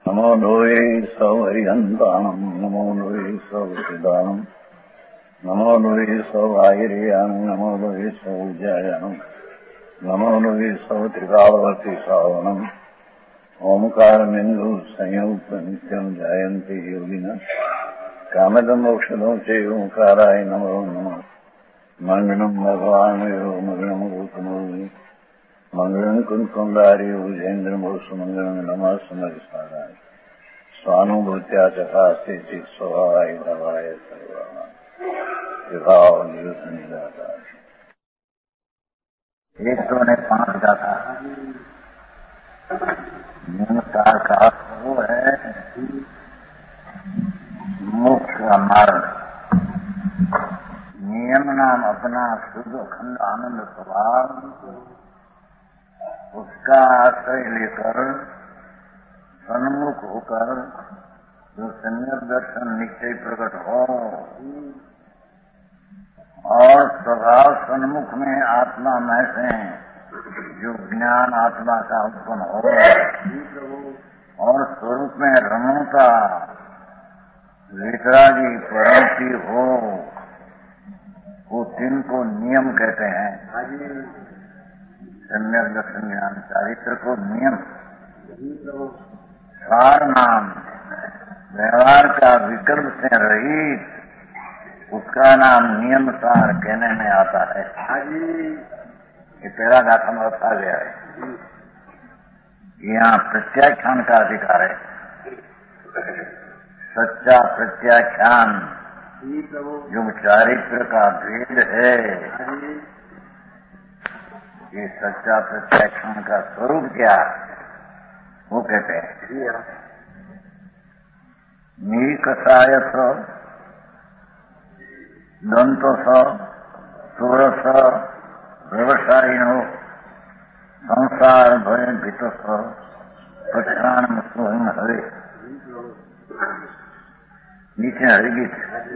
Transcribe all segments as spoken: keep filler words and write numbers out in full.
नमो लोये सौहरिहन्ताणम् नमो लोये सौहृदानम् नमो लोये सौभागिर्याम् नमो लोये सौज्यायाम् नमो लोये सौत्रिकावती सावनम् ओंकारमिन्दु संयुक्त नित्यम् जायन्ति योगिनः कामदम् मोक्षदम् च ओंकाराय नमो नमः मंगलम् भगवान् मंगलम् गौतमोऽपि मंगलम् कुंकुंडारी भुजेन्द्रमोसु मंगलम् नमः समरिसाराय स्वानुभूत्या चकास्ते चित् स्वभावाय भवाय सर्वाः विभाव निजाता। एक सौ ने पांच गाता नमस्कार का वो है मोक्ष का मार्ग। नियम नाम अपना शुद्ध अखंड आनंद स्वभाव, उसका आश्रय लेकर सन्मुख होकर जो सम्यक दर्शन निश्चय प्रकट हो और स्वभाव सन्मुख में आत्मा में से जो ज्ञान आत्मा का उत्पन्न हो और स्वरूप में रमणता वितरागी परमति हो, वो तीन को नियम कहते हैं। सम्यक दर्शन ज्ञान चारित्र को नियम। सार नाम व्यवहार का विकल्प से रहित, उसका नाम नियम सार कहने में आता है। ये तेरा गाथा में बता गया है। यहाँ प्रत्याख्यान का अधिकार है। सच्चा प्रत्याख्यान जो चारित्र का भेद है, ये सच्चा प्रत्याख्यान का स्वरूप क्या वो कहते हैं। नीकसाय स दंतो स सुरस व्यवसायिनो संसार भय भीत स प्रक्षाण मुक्त हरे। नीचे हरिगीत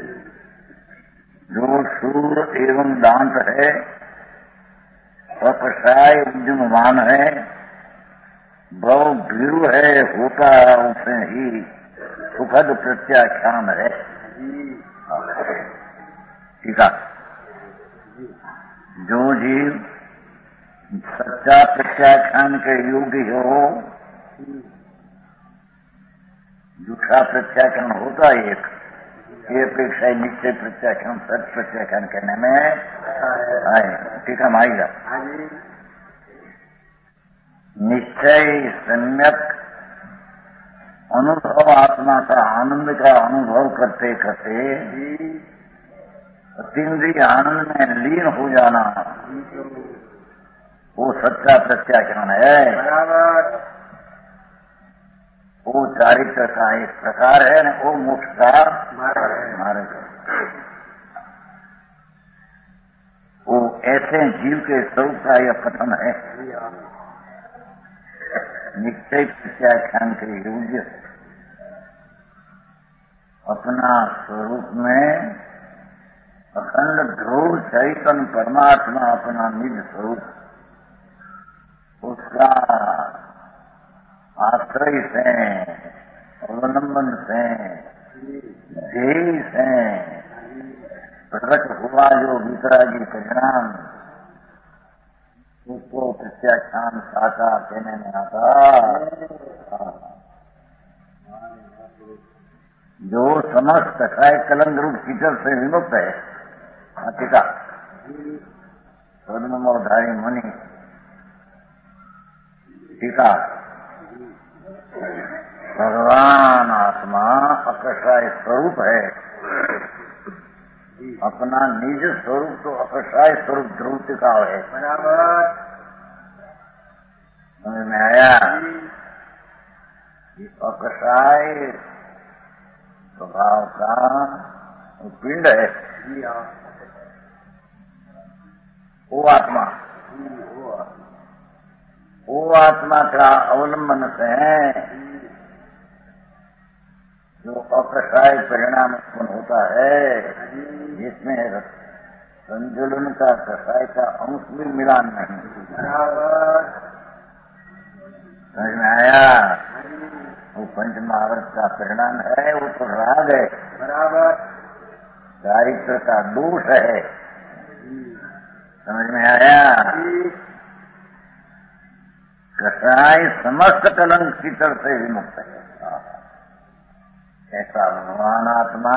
जो सूर एवं दांत है, अपसाय उद्यमवान है, बहु भीरु है, होता उसे ही सुखद प्रत्याख्यान है। ठीक है। जो जीव सच्चा प्रत्याख्यान के योग्य हो, झूठा प्रत्याख्यान होता एक, ये अपेक्षा निश्चय प्रत्याख्यान सच प्रत्याख्यान कहने में आए। ठीक है माइगा। निश्चय सम्यक अनुभव आत्मा का आनंद का अनुभव करते करते अतीन्द्रिय आनंद में लीन हो जाना, वो सच्चा प्रत्याख्यान है। वो चारित्र का एक प्रकार है, वो मोक्ष का मार्ग। वो ऐसे जीव के स्वरूप का यह कथन है। निश्चय प्रत्याख्यान के योग्य अपना स्वरूप में अखंड ध्रुव चैतन्य परमात्मा अपना निज स्वरूप, उसका आश्रय से, अवलंबन से, ध्येय से प्रकट हुआ जो वितरागी परिणाम, उसको प्रत्याख्यान साचा कहने में आता। जो समस्त काय कलंक रूप कीचड़ से विमुक्त है। टीका स्वधर्मधारी मुनि। टीका भगवान आत्मा अकषाय स्वरूप है। अपना निज स्वरूप तो अकषाय स्वरूप ध्रुव टिका है। समझ में आया? अकषाय स्वभाव का पिंड है वो आत्मा। वो आत्मा का अवलंबन से जो अकषाय परिणाम उत्पन्न होता है, जिसमें संजुलन का कषाय का अंश भी मिलान नहीं। समझ में आया? वो पंच महावर्त का परिणाम है, वो तो राग है, बराबर चारित्र का दोष है। समझ में आया? कसाई समस्त कलंक कीचड़ से विमुक्त है। ऐसा भगवान आत्मा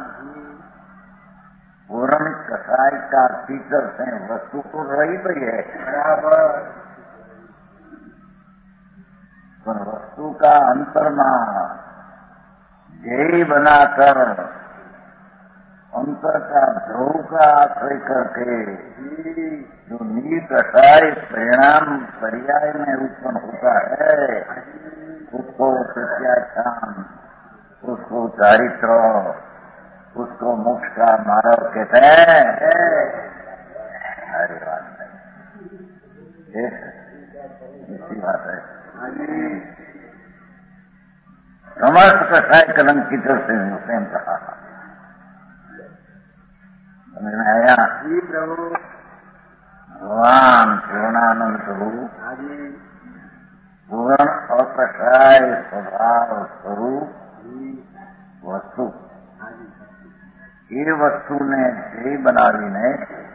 पूर्ण कसाई का कीचड़ से वस्तु तो रहित ही है, बराबर, पर वस्तु का अंतर्मा ध्येय बनाकर अंतर का ध्रुव का आश्रय करके जो नीत कसाई परिणाम पर्याय में उत्पन्न होता है, उसको प्रत्याख्यान, उसको चारित्र, उसको मोक्ष का मार्ग कहते हैं। अरे बात है, इसी बात है। समस्त कसाई कलंकित से स्वयं कहा। समझ में आया? जी प्रभु। भगवान पूर्णानंद प्रभु पूर्ण अकसाय स्वभाव स्वरूप वस्तु, ये वस्तु ने ध्येय बना ली ने,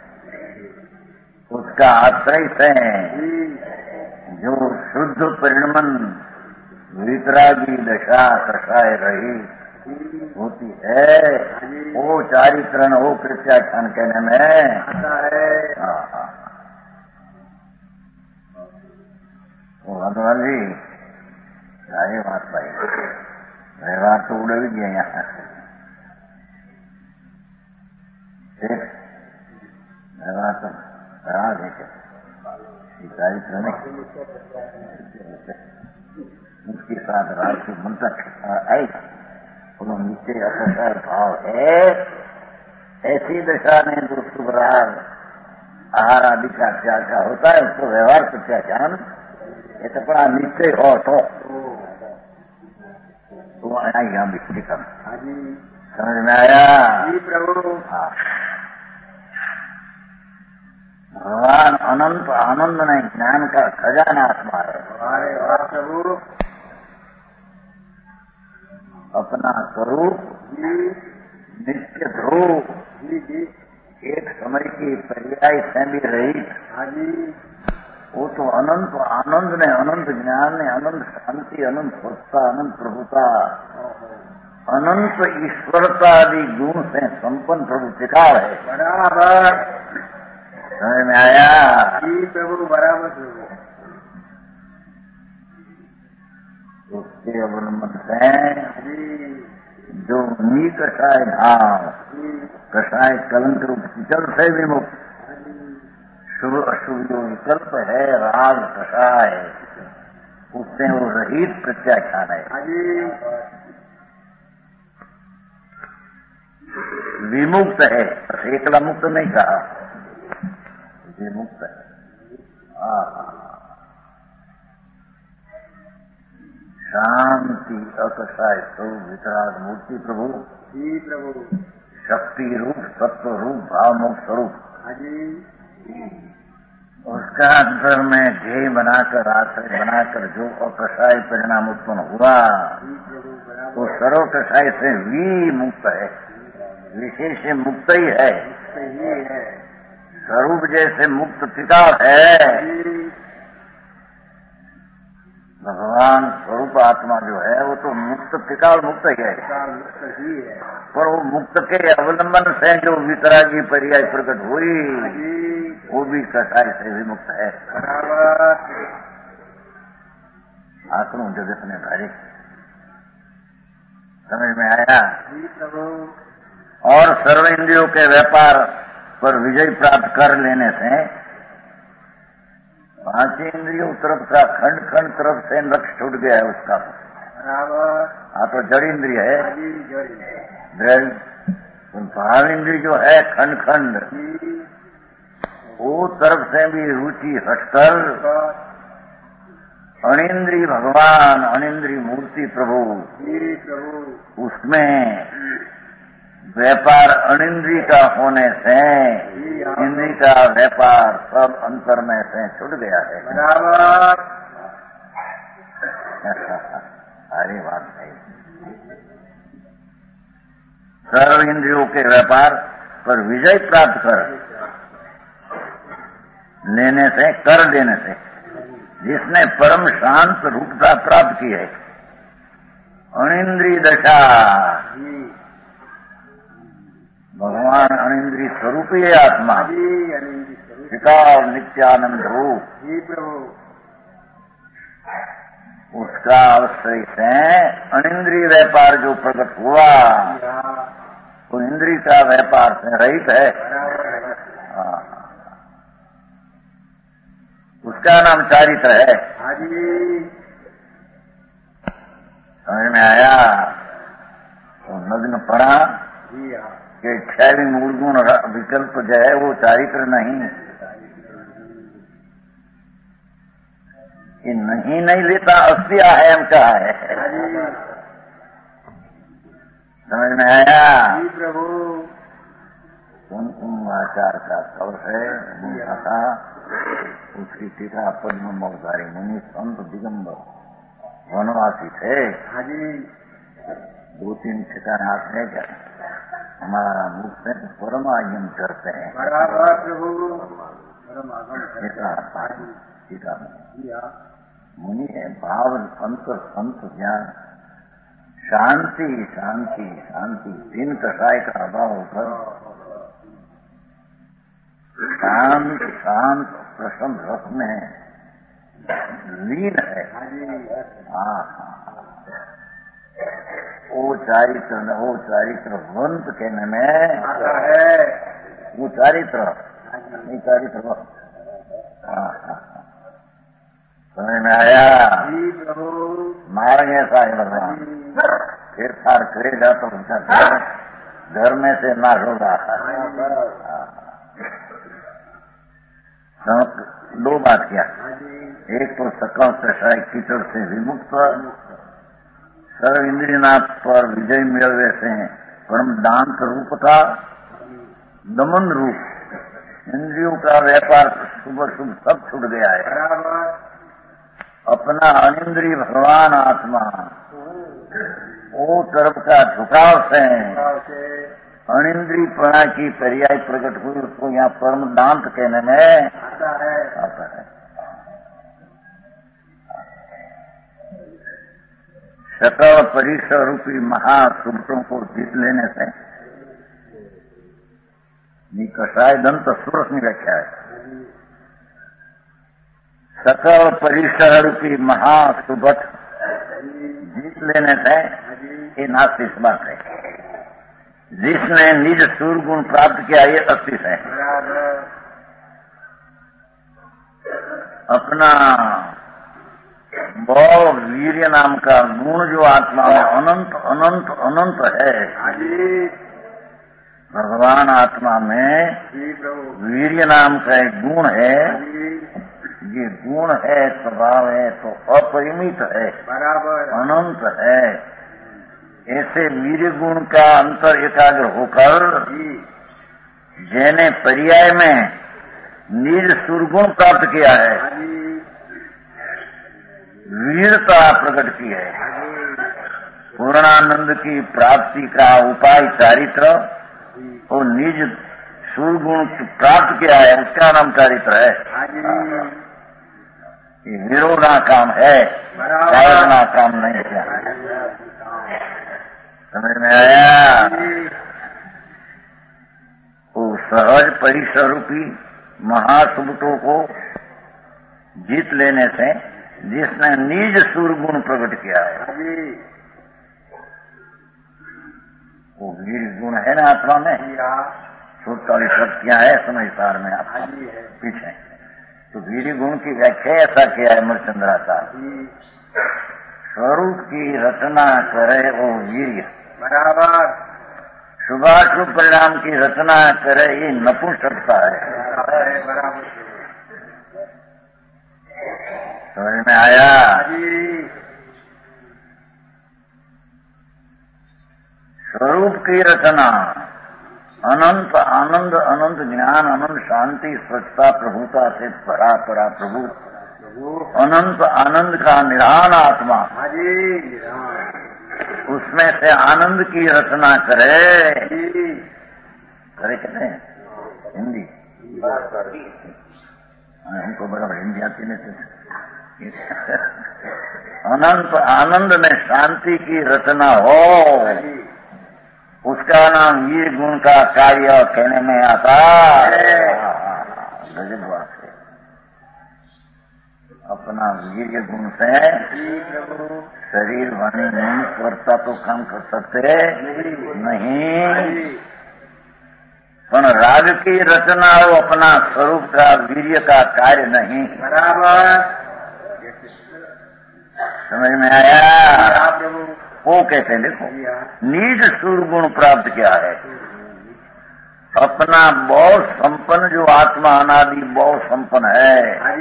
उसका आश्रय से जो शुद्ध परिणमन वितरागी दशा कसाय रही होती है, वो चारित्रण, वो प्रत्याख्यान कहने में आता है। वो भगवान जी सारी बात भाई व्यवहार तो उड़ भी गया यहाँ। व्यवहार तो व्यवहार देखे चारित्र नहीं, उसके साथ राज की मंत्र आई, नीचे असर भाव है। ऐसी दशा में जो शुभराग आहार आदि का त्याग का होता है, उसको व्यवहार प्रत्याख्यान, ये तो बड़ा निश्चय हो तो तो आया यहाँ बिस्ती कम। समझ में आया? जी प्रभु। हाँ, भगवान अनंत आनंद ने ज्ञान का खजाना आत्मा है। प्रभु अपना स्वरूप नित्य ध्रुव, एक समय की पर्याय से भी रही, वो तो अनंत आनंद ने, अनंत ज्ञान ने, अनंत शांति, अनंत स्वच्छता, अनंत प्रभुता, अनंत ईश्वरता आदि गुण से संपन्न प्रभु टिकाव है। बराबर समझ में आया? जी प्रभु, बराबर। उसके अवलंबन से जो नी कसाय भाव, कसाय कलंक रूप कीचड़ से विमुक्त, शुभ अशुभ जो विकल्प है राग कसाय, उससे वो रहित प्रत्याख्यान है, विमुक्त है। एकला मुक्त नहीं कहा, विमुक्त है। शांति अकसाय स्वरूप वितराग मूर्ति प्रभु, जी प्रभु, शक्ति रूप, सत्व रूप, भाव मुक्त स्वरूप, उसका अंतर में ध्येय बनाकर, आश्रय बनाकर जो अकसाय परिणाम उत्पन्न हुआ, वो सर्व कसाय से विमुक्त है, विशेष मुक्त ही है, स्वरूप जैसे मुक्त टिकाव है। भगवान स्वरूप आत्मा जो है वो तो मुक्त टिकाव मुक्त ही है, पर वो मुक्त के अवलंबन से जो वितरागी पर्याय प्रकट हुई, वो भी कसाय से भी मुक्त है। आत्मा जगत में भारी समझ में आया? और सर्व इंद्रियों के व्यापार पर विजय प्राप्त कर लेने से पांच इंद्रियों तरफ का खंड खंड तरफ से लक्ष्य छूट गया है उसका। हाँ, तो जड़ इंद्रिय है, जड़ भाव इंद्रिय जो है खंड खंड, वो तरफ से भी रुचि हटकर अनिंद्रिय भगवान, अनिंद्रिय मूर्ति प्रभु, उसमें व्यापार अनिंद्रिय का होने से इंद्रिय का व्यापार सब अंतर में से छूट गया है। सारी बात है। सर्व इंद्रियों के व्यापार पर विजय प्राप्त कर लेने से, कर देने से, जिसने परम शांत रूपता प्राप्त की है, अनिंद्रिय दशा, भगवान अनिंद्रिय स्वरूप ही आत्मा, पिता और नित्यानंद रूप, उसका अवश्य से अनिंद्रिय व्यापार जो प्रकट हुआ वो इंद्रिय का व्यापार से रहित है। उसका नाम चारित्र है। समझ में आया? तो नग्न पड़ा कि क्षय मूल गुण विकल्प जो है वो चारित्र नहीं, ये नहीं नहीं लेता अस्थि अहम का है। समझ में आया? प्रभु कौन कौन आचार का कल है था उसकी टीका पद्म मौसारी मुनि संत दिगंबर वनवासी थे। दो तीन ठिकाने आते हैं क्या हमारा मुख से परमागम करते हैं। टीका मुनि है भाव संत संत ज्ञान शांति शांति शांति तीन कषाय का अभाव होकर शांत शांत प्रसन्न रस में लीन है। हाँ वो चारित्र वो चारित्र वंत कहने में वो चारित्र नहीं चारित्र। हाँ हाँ समझ में आया? मारेंगे ऐसा है भगवान, फिर फार करेगा तो उनका घर घर में से नाश होगा। दो बात क्या, एक तो सकल कषाय कीचड़ से विमुक्त सर्व इंद्रियनाथ पर विजय मिलवे से परम दांत रूप था, दमन रूप इंद्रियों का व्यापार शुभ शुभ सब छूट गया है। अपना अनिंद्रिय भगवान आत्मा वो तरफ का झुकाव से अनिंद्रिय पणा की पर्याय प्रकट हुई, उसको यहाँ परम दांत कहने में आता है। सकल परिसर रूपी महासुभटों को जीत लेने से कषाय दंत सुरस में व्याख्या है। सकल परिसर रूपी महासुभट जीत लेने से ये नास्तिक बात है। जिसने निज सूर्य गुण प्राप्त किया ये अस्तित्व है। अपना बौ वीर्य नाम का गुण जो आत्मा में अनंत अनंत अनंत है, भगवान आत्मा में वीर्य नाम का एक गुण है। ये गुण है, स्वभाव है तो अपरिमित है, अनंत है। ऐसे वीर्य गुण का अंतर एकाग्र होकर जिन्हें पर्याय में निज सुरगुण प्राप्त किया है, वीरता प्रकट की है, पूर्णानंद की प्राप्ति का उपाय चारित्र और निज सुरगुण प्राप्त किया है, उसका नाम चारित्र है। ये विरोधा काम है, साधना काम नहीं किया। समझ में आया? वो सहज परिसर रूपी महासुभटों को जीत लेने से जिसने निज सूर्य गुण प्रकट किया है, वो वीर गुण है ना आत्मा में। सौतालीस शक्तियां है समझदार में आप पीछे, तो वीर गुण की व्याख्या ऐसा किया है मरचंद्राचा, स्वरूप की रचना करे वो वीर्य बराबर, शुभाशुभ परिणाम की रचना करे ये नपुंसकता है। समझ में आया? स्वरूप की रचना अनंत आनंद, अनंत ज्ञान, अनंत शांति, स्वच्छता, प्रभुता से परा परा प्रभु अनंत आनंद का निधान आत्मा, उसमें से आनंद की रचना करे। करे कहते हैं हिंदी, हमको बराबर हिंदी आती नहीं। अनंत आनंद में शांति की रचना हो, उसका नाम वीर गुण का कार्य कहने में आता है। गजब बात है। अपना वीर गुण से शरीर वाणी नहीं करता तो काम कर सकते नहीं, पर राग की रचना हो अपना स्वरूप का वीर्य का कार्य नहीं। बराबर समझ में आया? वो कहते हैं देखो, नीज सूर गुण प्राप्त किया है। अपना बहुत संपन्न जो आत्मा अनादि बहुत संपन्न है,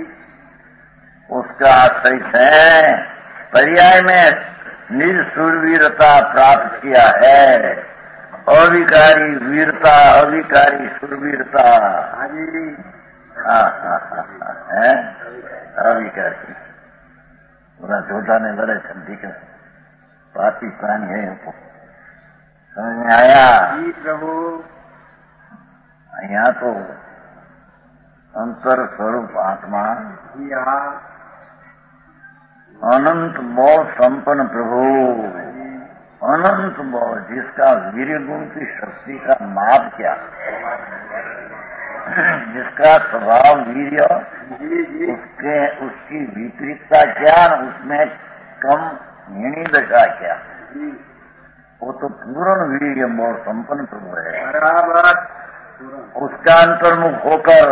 उसका आश्रय है पर्याय में निज सूरवीरता प्राप्त किया है। अविकारी वीरता, अविकारी सूरवीरता है, अविकारी पूरा झूठा ने बड़े संधि का पाकिस्तान है। समझ में आया? जी प्रभु। यहाँ तो अंतर स्वरूप आत्मा अनंत बहुत संपन्न प्रभु, अनंत बहुत, जिसका वीर्य गुण की शक्ति का माप क्या, जिसका स्वभाव वीर्य, उसके उसकी विपरीतता क्या, उसमें कम हीणी दशा क्या, वो तो पूर्ण वीर्य बहुत संपन्न प्रभु है। बराबर। उसका अंतर्मुख होकर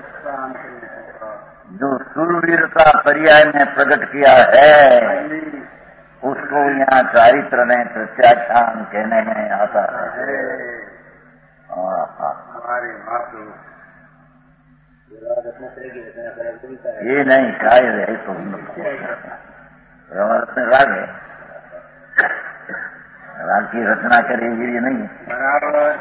जो सूरवीरता पर्याय में प्रकट किया है, उसको यहाँ चारित्र में प्रत्याख्यान कहने में आता है। ये नहीं कायर है तो राग है, राग की रचना करेगी ये नहीं। बराबर।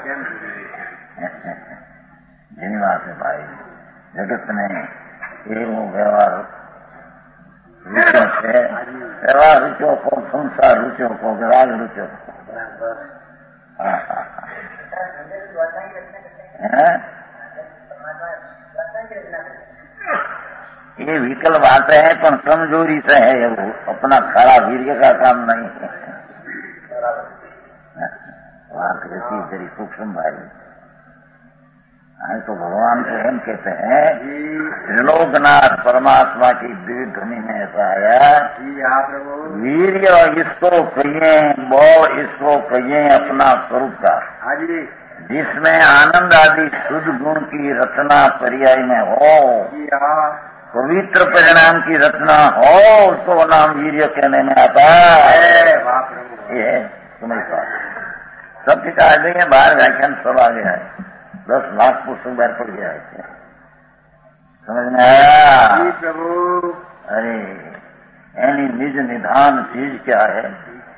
जिन बात है भाई, जगत में एवं व्यवहार रुचों से, व्यवहार रुचों को, संसार रुचों को, राग रुचों को, ये विकल बात है, पर कमजोरी से है वो, अपना खड़ा वीर्य का काम नहीं है। बात ऐसी तेरी सूक्ष्म भाई है। तो भगवान को हम कहते हैं त्रिलोकनाथ परमात्मा की दिव्य ध्वनि में ऐसा आया, वीर्य इसको कहिए, बौ इसको कहिए अपना स्वरूप का, जिसमें आनंद आदि शुद्ध गुण की रचना पर्याय में हो, पवित्र परिणाम की रचना हो, उसको नाम वीर्य कहने में आता है। ये तुम्हें सब ठीक आ गई है, बाहर व्याख्यान सब आ गया है, दस लाख पुस्तक बाहर पड़ गया है। समझ में आया? जी प्रभु। अरे यानी निज निधान चीज क्या है?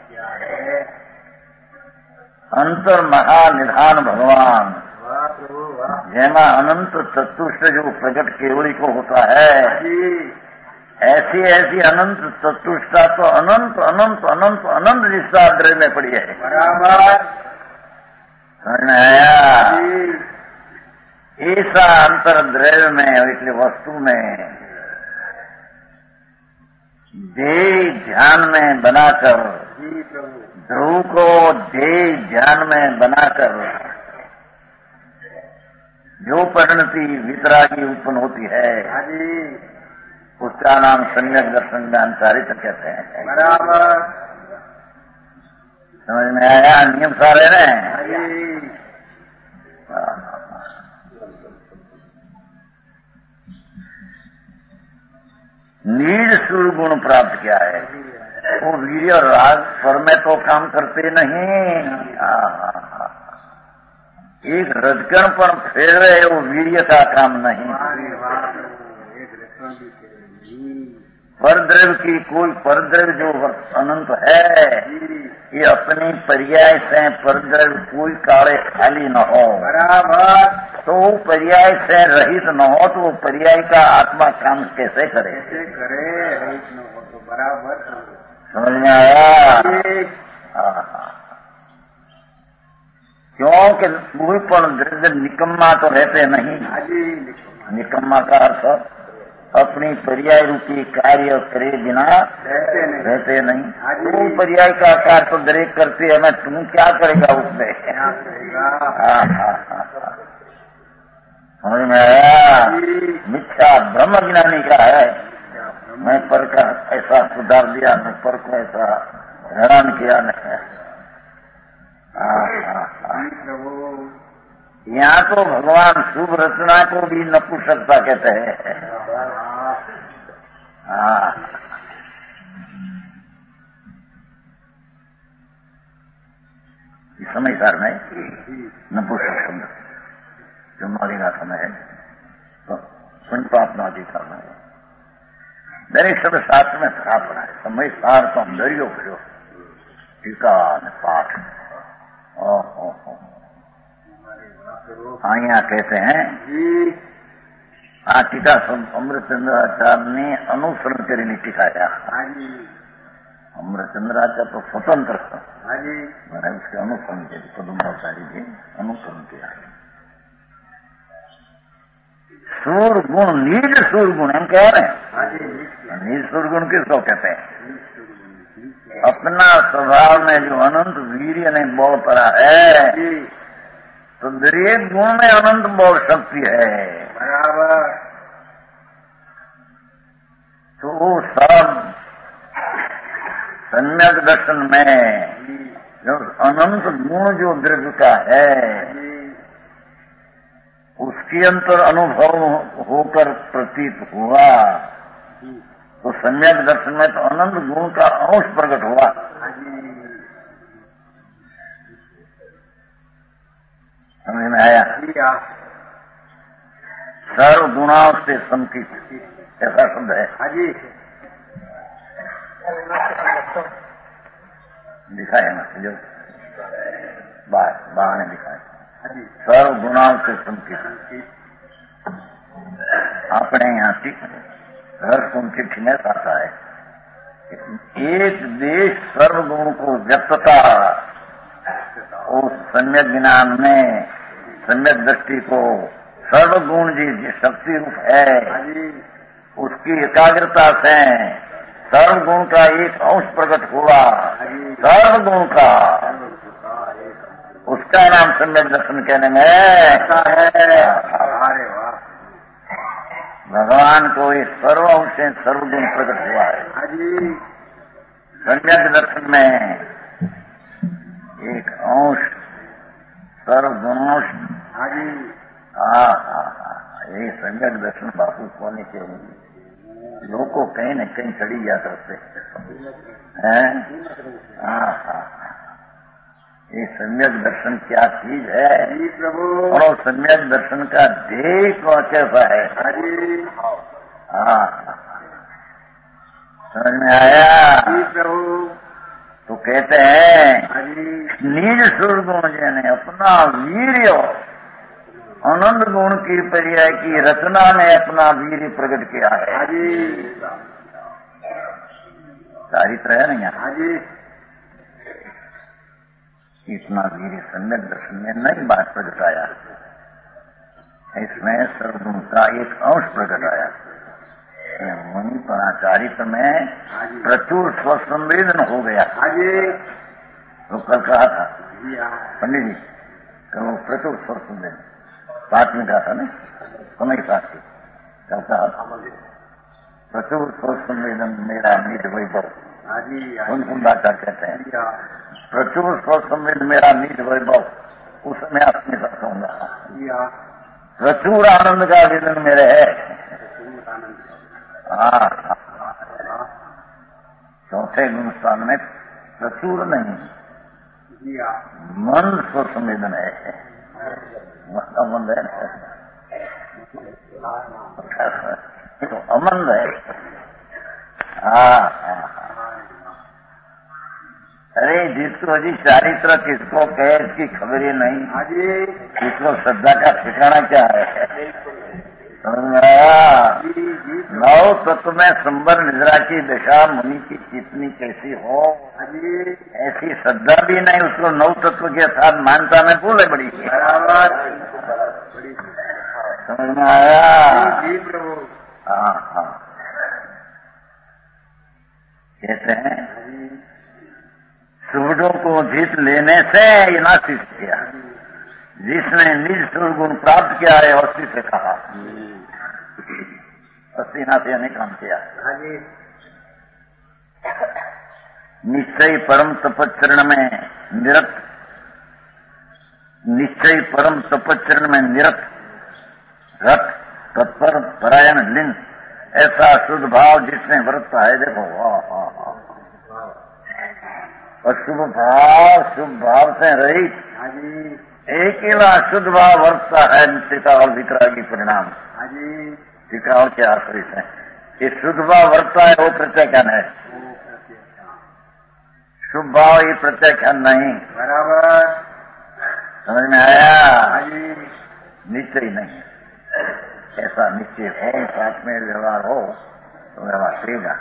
अंतर महानिधान भगवान, जैमा अनंत चतुष्ट जो प्रकट केवली को होता है, ऐसी ऐसी अनंत चतुष्टा तो अनंत अनंत अनंत अनंत निष्ठा द्रव्य में पड़ी है। बराबर। समझ में आया? ऐसा अंतर द्रव्य में, इसलिए वस्तु में देह ध्यान में बनाकर, ध्रुव को देह ध्यान में बनाकर जो परिणति वितरागी उत्पन्न होती है, उसका नाम सम्यक दर्शन ज्ञान चारित्र कहते हैं। बराबर। समझ में आया? नियम सारे ने नीड सूर्य गुण प्राप्त किया है। वो वीर्य और राग स्वर में तो काम करते नहीं, एक रजकण पर फेर रहे, वो वीर्य का काम नहीं। परद्रव्य की कोई परद्रव्य जो अनंत है, ये अपनी पर्याय से परद्रव्य कोई काले खाली न हो, बराबर। तो वो पर्याय से रहित न हो तो वो पर्याय का आत्मा काम कैसे करे? कैसे करे? रहित न हो तो बराबर। समझ में आया? क्योंकि कोई पण द्रव्य निकम्मा तो रहते नहीं। निकम्मा का अर्थ अपनी पर्याय रूपी कार्य करे बिना रहते नहीं, रहते नहीं। तू पर्याय का कार्य तो दरेक करते है, मैं तुम क्या करेगा उसमें? समझ में आया? मिथ्या ब्रह्म ज्ञानी का है, मैं पर का ऐसा सुधार दिया, मैं पर को ऐसा हैरान किया नहीं। यहाँ तो भगवान शुभ रचना को भी नपुंसकता कहते हैं। हाँ, इस समय सर में नपुंसक शब्द जो मालिका समय है तो संपापना जी करना है। दरेक शब्द शास्त्र में स्थापना है। समय सार तो दरियो भरो टीका पाठ। ओहो हाँ, यहाँ कहते हैं हाँ, टीका अमृतचंद्राचार्य ने अनुसरण करीने टीकाया। अमृतचंद्राचार्य तो स्वतंत्र मैंने उसके अनुसरण के पदमाचार्य जी अनुसरण किया। सूर गुण, निज सूर गुण हम कह रहे हैं। निज सूर गुण किसको कहते हैं? अपना स्वभाव में जो अनंत वीर्य ने बल पड़ा है, तो दरेक गुण में अनंत बल शक्ति है। बराबर। तो वो सब सम्यक दर्शन में जो अनंत गुण जो द्रव्य का है, उसके अंतर अनुभव होकर प्रतीत हुआ, तो सम्यक दर्शन में तो अनंत गुण का अंश प्रकट हुआ। समझ में आया? सर्व गुणाओं से संकित ऐसा शब्द है। लिखा है ना जो बाहर ने लिखा है, सर्व गुणाओं से संकित। अपने यहाँ हर चिट्ठी में आता है, एक देश सर्वगुण को व्यक्तता उस सम्यक ज्ञान में सम्यक दृष्टि को सर्वगुण जी शक्ति रूप है, उसकी एकाग्रता से सर्वगुण का एक अंश प्रकट हुआ। सर्वगुण का उसका नाम सम्यक दर्शन कहने में है। भगवान को इस सर्व अंश से सर्वगुण प्रकट हुआ है। सम्यक दर्शन में एक अंश सर्वगुणांश। हाँ हाँ हाँ, ये सम्यक दर्शन बापू होने के लोग को कहीं न कहीं चढ़ी जा सकते हैं। हाँ हाँ, ये सम्यक दर्शन क्या चीज है प्रभु, और सम्यक दर्शन का ध्येय कैसा है। हाँ, समझ में आया प्रभु। तो कहते हैं निज सुर गुण जने अपना वीर्य आनंद गुण की पर्याय की रचना में अपना वीर्य प्रकट किया है। चारित्र है ना यहाँ, इतना वीर्य सम्यक दर्शन में नई बात प्रकट आया। इसमें सर्वगुण का एक अंश प्रकट आया। मुनि पराचारित्र में प्रचुर स्वसंवेदन हो गया। तो कल कहा था पंडित जी, कल प्रचुर स्वसंवेदन पाठ में कहा था ना, समय साथ की कल कहा था प्रचुर स्वसंवेदन मेरा निज वैभव। कौन कुंडाचार कहते हैं प्रचुर स्वसंवेदन मेरा निज वैभव, उसमें अपने साथ होगा। प्रचुर आनंद का वेदन मेरे है। हाँ, चौथे गुण स्थान में प्रचुर नहीं, मन स्वसंवेदन है। मंद है तो अमंद है। हाँ हाँ। अरे जिसको जी चारित्र किसको कहे इसकी खबर ही नहीं। हाँ जी। इसको श्रद्धा का ठिकाना क्या है? समझ में आया? नौ तत्व में संबर निद्रा की दशा मुनि की कितनी कैसी हो, ऐसी श्रद्धा भी नहीं, उसको नौ तत्व के साथ मानता में भूल है बड़ी। समझ में आया? हाँ हाँ। कहते हैं सुगुणों को जीत लेने से ये नासिक किया, जिसने निज सुगुण प्राप्त किया है उसी से कहा अस्सी नासिया ने काम किया। निश्चय परम तपच्चरण में निरत, निश्चय परम तपच्चरण में निरत रत तत्पर परायण लिंग, ऐसा शुद्ध भाव जिसने वर्तता है। देखो वाह वाह वाह। और शुभ भाव शुभ भाव से रहित एक ही शुद्ध भाव वर्तता है निश्चिता और वितरागी परिणाम। टीका और क्या आश्रित है कि शुद्ध भाव वर्तता है वो प्रत्याख्यान है, शुभ भाव ये प्रत्याख्यान नहीं। बराबर समझ में आया? निश्चय नहीं, ऐसा निश्चय हो साथ में व्यवहार हो तो व्यवहार देगा।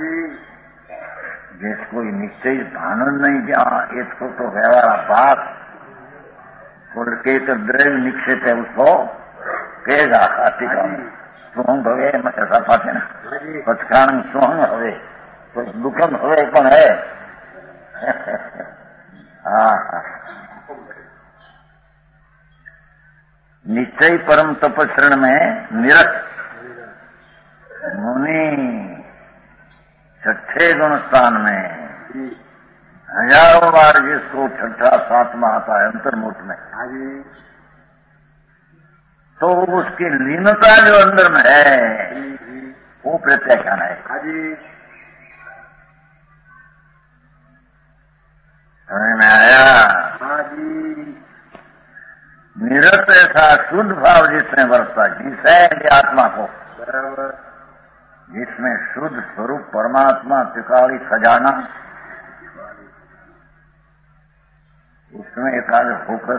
जिसको निश्चय भान नहीं क्या इसको तो व्यवहार बात कुल के तो द्रव्य निक्षेप है उसको कहेगा। सुहंग भवे ऐसा पाते ना, पचकान सुहंग हवे तो दुखम हवे पण है। हाँ निश्चय परम तपस्रण में निरत मुनि छठे गुण स्थान में हजारों बार जिसको छठा सातवां आता है अंतर्मुख में, तो उसकी लीनता जो अंदर में है वो प्रत्याख्यान है। समझ में आया? निरत ऐसा शुद्ध भाव जिसमें वर्तता, जिसे आत्मा को, जिसमें शुद्ध स्वरूप परमात्मा त्रिकाली खजाना, उसमें एकाग्र होकर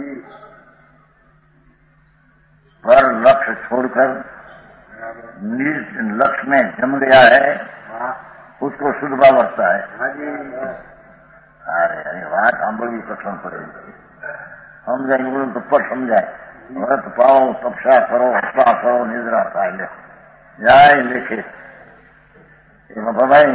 पर लक्ष्य छोड़कर निज लक्ष्य में जम गया है, उसको शुद्ध भाव वर्तता है। अरे अरे बात हम बड़ी कठिन पड़ेगी, समझाएंगे बोले तो पर समझाए। व्रत पाओ, तपस्या करो, हत्या करो, निद्रा पाए जाए लिखे भाई।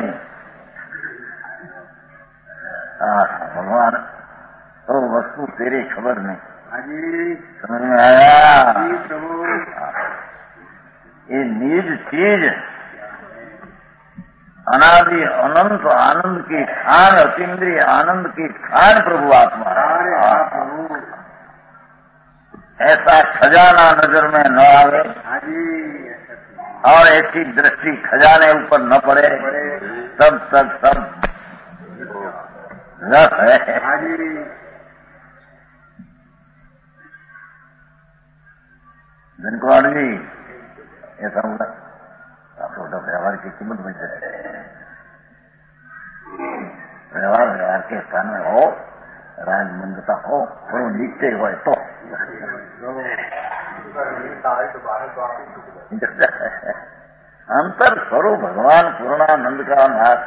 भगवान तो वस्तु तेरी खबर नहीं। समझ में आया? ये निज चीज अनादि अनंत आनंद की खान, अतीन्द्रिय आनंद की खान प्रभु आत्मा है। ऐसा खजाना नजर में न आवे और ऐसी दृष्टि खजाने ऊपर न पड़े, तब तक सब रस है। जिनको आदमी ऐसा होगा तो व्यवहार की कीमत मिल सकती है। व्यवहार व्यवहार के स्थान में हो, राजमंदता हो, थोड़ा नीचे हो तो अंतर स्वरूप भगवान पूर्णानंद का नाथ।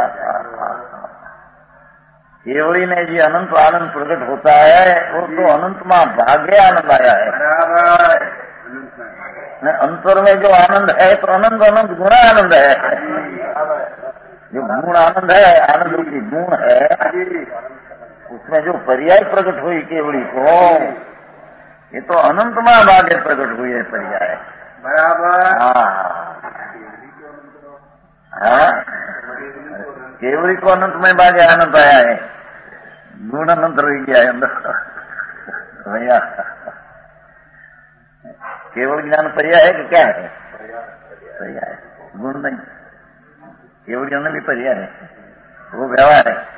केवली में जी अनंत आनंद प्रकट होता है, वो तो अनंत मां भाग्य आनंद आया है। अंतर में जो आनंद है तो अनंत अनंत गुण आनंद है। जो गुण आनंद है, आनंद की गुण है, उसमें जो पर्याय प्रकट हुई केवली को, ये तो अनंत मां भाग्य प्रकट हुई है पर्याय। बराबर। हाँ, केवली को अनंत में भाग्य आनंद आया है, गुण अनंत रह गया है अंदर भैया। केवल ज्ञान पर्याय है कि क्या है? पर्याय है, गुण नहीं। केवल ज्ञान भी पर्याय है, वो व्यवहार है।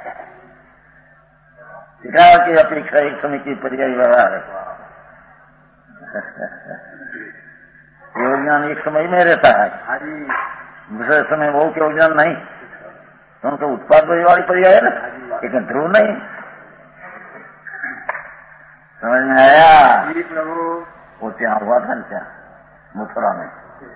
शिकार की अपेक्षा एक समय की पर्याय व्यवहार है। केवल ज्ञान एक समय में रहता है दूसरे समय वो के ज्ञान नहीं, तो उनको उत्पाद वाली पर्याय है ना, लेकिन ध्रुव नहीं। समझ में आया? जी प्रभु। वो ત્યાં हुआ था क्या मथुरा में,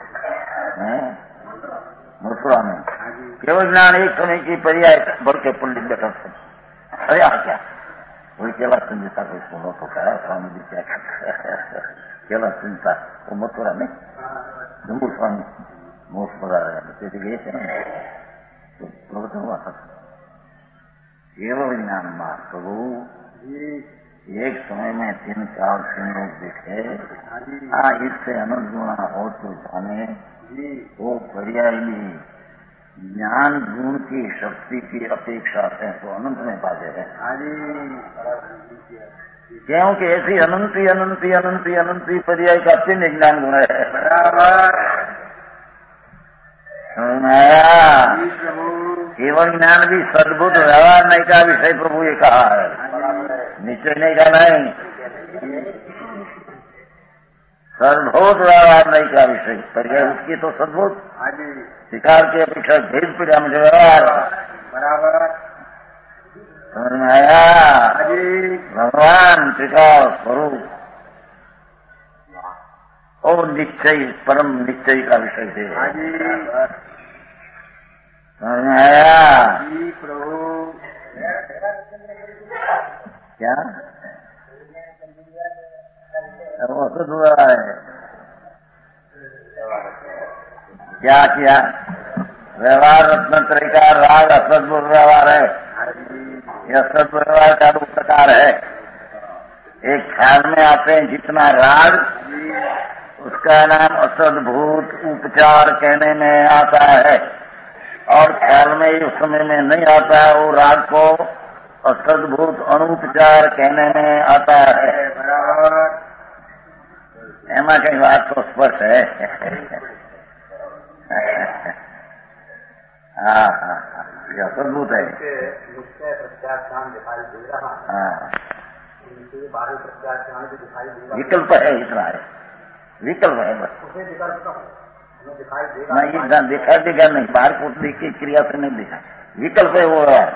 मथुरा में केवल ज्ञान एक समय की पर्याय बढ़ के पंडित बैठा था। अरे आ क्या वही केवल चिंता को सुनो तो कहा स्वामी जी क्या कहते केवल चिंता वो मथुरा में जम्मू स्वामी मोक्ष पड़ा गए थे ना, तो प्रवचन हुआ था केवल ज्ञान मार प्रभु। एक समय में तीन चार तीन लोग देखे, हाँ इससे अनंत गुणा हो तो जाने, वो पर्याय भी ज्ञान गुण की शक्ति की अपेक्षा है तो अनंत में पाते हैं। क्योंकि ऐसी अनंती अनंती अनंती अनंती पर्याय का तीन ज्ञान गुण है। बराबर केवल ज्ञान भी सद्भुत व्यवहार नहीं का विषय प्रभु ये कहा है, निश्चय नहीं का नहीं, सद्भुत व्यवहार नहीं का विषय पर्याय उसकी तो सद्भुत शिकार की अपेक्षा भेद पीड़ा मुझे व्यवहार। बराबर समझ में आया? भगवान त्रिकाल स्वरूप और निश्चय परम निश्चय का विषय है। समझ में आया? प्रभु क्या वो तो दुआ है, क्या किया व्यवहार रत्न तरीका राग असद्भुत व्यवहार है। यह सद्भुत व्यवहार का दो प्रकार है, एक ख्याल में आते हैं जितना राग उसका नाम असद्भुत उपचार कहने में आता है, और ख्याल में उस समय में नहीं आता है वो राग को असद्भुत अनुपचार कहने में आता है। एमा कई बात तो स्पष्ट है। हाँ हाँ हाँ यह असद्भुत है। निश्चय प्रत्याख्यान दिखाई दे रहा है, हाँ बाहरी प्रत्याख्यान भी दिखाई दे रहा है, विकल्प है, इतना है विकल्प है बस, उसे विकल्प दिखाई देगा नहीं दिखा देगा नहीं, बाहर कोटली की क्रिया से नहीं दिखा, विकल्प है वो है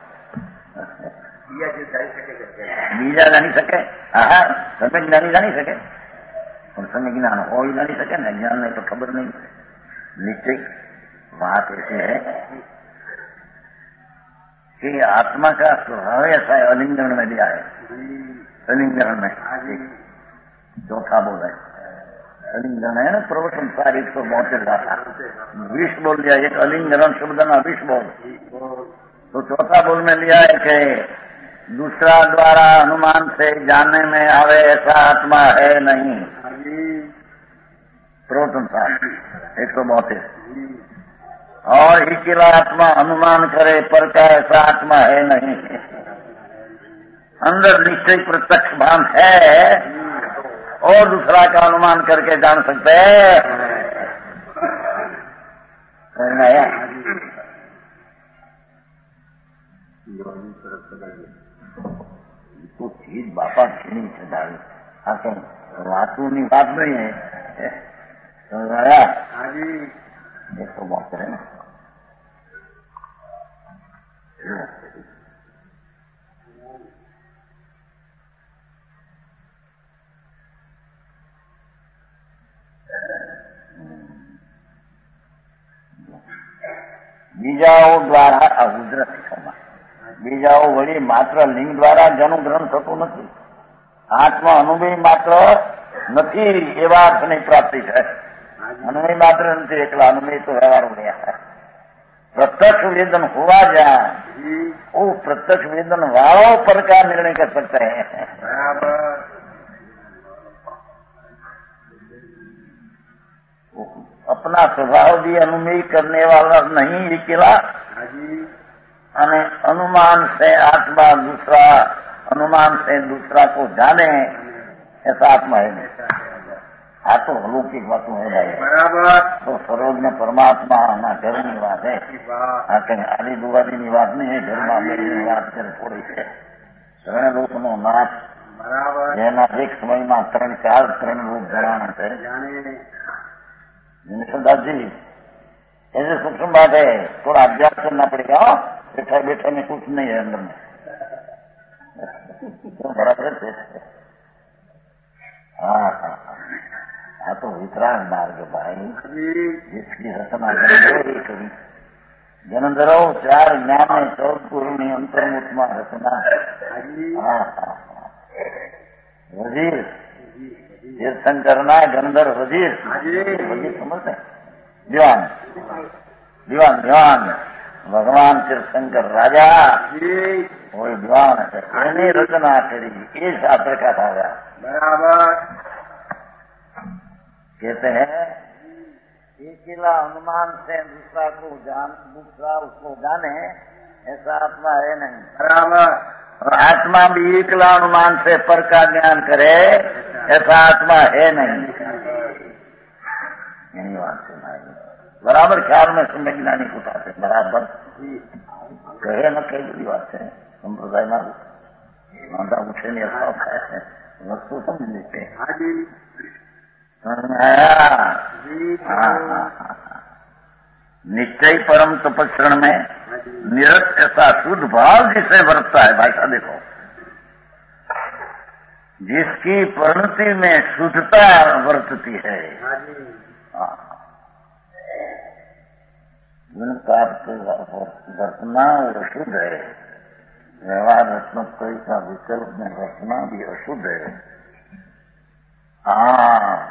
बीजा जानी सके, हाँ समय जानी जानी सके और समय ज्ञान हो ही जानी सके न, ज्ञान नहीं तो खबर नहीं। निश्चय बात ऐसी है कि आत्मा का स्वभाव ऐसा है, अलिंगन में दिया है, अलिंगन में चौथा बोल है अलिंगन है ना, प्रवचन सार एक सौ बहत्तर का था, विष बोल दिया एक अलिंगन शब्द ना विष बोल, तो चौथा बोल में लिया है कि दूसरा द्वारा अनुमान से जानने में आवे ऐसा आत्मा है नहीं, प्रवचन सार एक सौ बहत्तर, और अकेला आत्मा अनुमान करे पर का ऐसा आत्मा है नहीं, अंदर निश्चय प्रत्यक्ष भान है और दूसरा का अनुमान करके जान सकते हैं। तो चीज बापा छीनी છે દારૂ, આ કઈ વાતોની વાત નહીં है, समझ आया? हाँ जी एक तो बात है ना, બીજાઓ દ્વારા અવૃદ્ધ શિક્ષણમાં બીજાઓ વળી માત્ર લિંગ દ્વારા જેનું ગ્રહણ થતું નથી, આત્મા અનુભવી માત્ર નથી એવા અર્થની પ્રાપ્તિ છે। અનુભવી માત્ર નથી, એકલા અનુભવી તો વ્યવહાર નહીં। प्रत्यक्ष वेदन हुआ जाए वो प्रत्यक्ष वेदन वालों पर का निर्णय कर सकते हैं। अपना स्वभाव भी अनुमेय करने वाला नहीं अकेला, અને अनुमान से आत्मा दूसरा अनुमान से दूसरा को जाने ऐसा आत्मा है नहीं। આ તો અલૌકિક વાતો है भाई, बराबर। तो सरोज में परमात्मा ना घर ની વાત है, આ કઈ આલી દુવાદી ની વાત નહીં है, घर માં બેની વાત છે થોડી છે। ત્રણ રૂપ નો નાથ, બરાબર, જેના એક સમયમાં ત્રણ ચાર ત્રણ રૂપ જણાના છે। નિષદાજી ऐसे सूक्ष्म बात है, थोड़ा अभ्यास करना पड़ेगा। बैठा बैठा में कुछ नहीं है अंदर में, तो बराबर है। हाँ हाँ हाँ, तो वितराग मार्ग भाई, जिसकी रचना करी जनधरो चार ज्ञान चौथ पूर्णी अंतर्मुत्मा रचना। हाँ हाँ हाँ, वजीर तीर्थंकर ना गंधर वजीर, वजीर समझते हैं, दीवान दीवान दीवान भगवान तीर्थंकर राजा, वही दीवान है। रचना करी, ये शास्त्र का था बराबर। कहते हैं अकेला अनुमान से दूसरा को जान, दूसरा उसको जाने, ऐसा आत्मा है नहीं बराबर। और आत्मा भी अकेला अनुमान से पर का ज्ञान करे, ऐसा आत्मा है नहीं। यही बात है भाई, बराबर ख्याल में समझना नहीं उठाते बराबर। कहे न कही बड़ी बात है, संप्रदाय ना मानता उठे नहीं ऐसा है, वस्तु समझ लेते हैं। निश्चय परम तपस्रण में निरत ऐसा शुद्ध भाव जिसे वर्तता है। भाषा देखो, जिसकी परिणति में शुद्धता वर्तती है, जिनका वर्तना वो अशुद्ध है, व्यवहार रत्नोत्तरी का विकल्प में वर्तना भी अशुद्ध है। हाँ,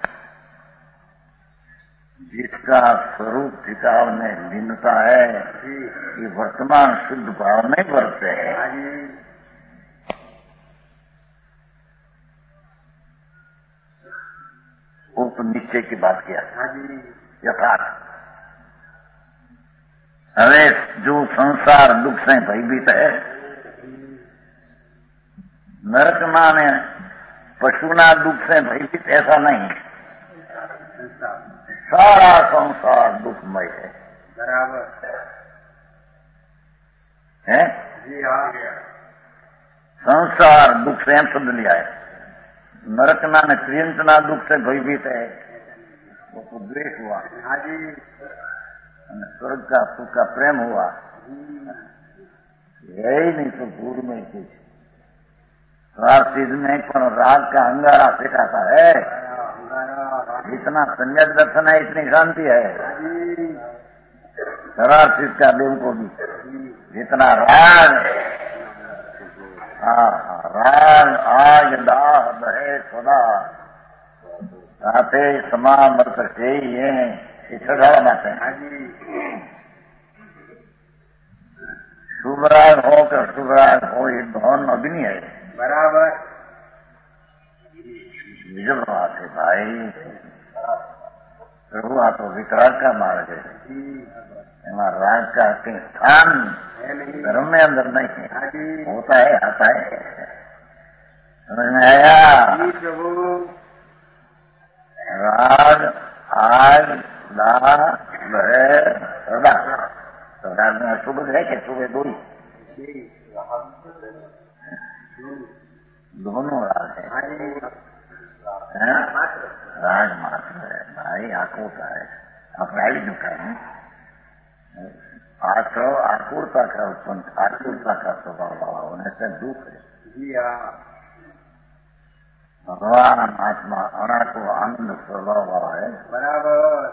जिसका स्वरूप टिकाव में भिन्नता है, कि वर्तमान शुद्ध भाव में वर्ते है। वो तो निश्चय की बात किया यथार्थ। अरे जो संसार दुख से भयभीत है, नरक माने पशुना दुख से भयभीत, ऐसा नहीं। सारा संसार दुखमय है बराबर है जी। हाँ, संसार दुख से शब्द लिया है। नरकना ने त्रियंतना दुख से भयभीत है, वो तो द्वेष हुआ। हाँ जी, स्वर्ग का सुख का प्रेम हुआ, यही नहीं तो दूर में कुछ चीज में पण राग का अंगारा सिखाता है। इतना संयत दर्शन है, इतनी शांति है शरार चीज का देव को भी। जितना राग, राग आग दाह बहे सदा साथे समा मर्त से ही है, ये छठा बात है। शुभ राग हो कर शुभ राग हो, ये धौन अग्नि है बराबर। विजय बात है भाई, प्रभु आ तो विकराग का मार्ग है, राग का स्थान धर्म में अंदर नहीं है, होता है आता है। समझ में आया? राग आग दा बह सदा, सदा में अशुभ है कि शुभ दो ही, दोनों राग है, राग मात्र है भाई, आंखों का है। अपराधी जो कहें आक्रो आकुरता का उत्पन्न, आकुरता का स्वभाव होने से दुख है। भगवान आत्मा अना को आनंद स्वभाव है बराबर।